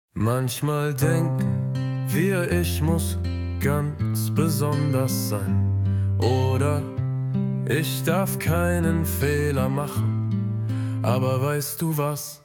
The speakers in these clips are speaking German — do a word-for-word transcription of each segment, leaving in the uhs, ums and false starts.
Manchmal denken wir, ich muss ganz besonders sein. Oder ich darf keinen Fehler machen. Aber weißt du was?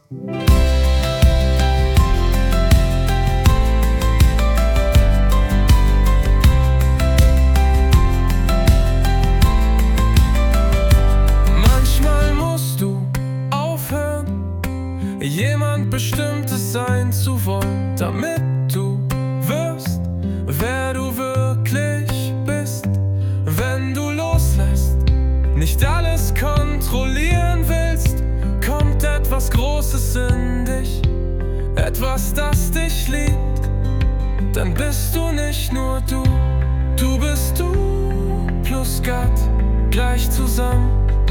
Manchmal musst du aufhören, jemand Bestimmtes sein zu wollen, damit du wirst, wer du wirklich bist. Wenn du loslässt, nicht alles kontrollieren willst, kommt etwas Großes in dich, etwas, das dich liebt. Dann bist du nicht nur du, du bist du plus Gott gleich zusammen.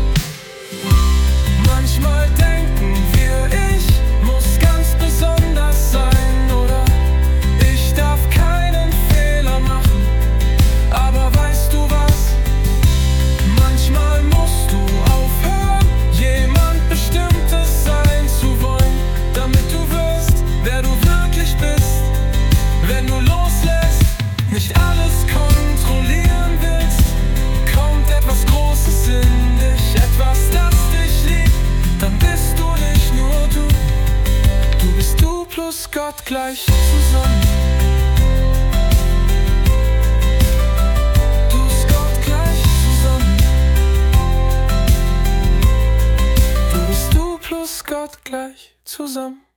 Manchmal denken wir, ich muss ganz besonders sein oder ich darf keinen Fehler machen. Aber weißt du was? Manchmal musst du aufhören, jemand Bestimmtes sein zu wollen, damit du wirst, wer du wirklich bist. Wenn du loslässt, nicht alles kontrollieren willst, kommt etwas Großes in dich, etwas, das dich liebt. Dann bist du nicht nur du, du bist du plus Gott gleich zusammen. Du bist Gott gleich zusammen. Du bist du plus Gott gleich zusammen.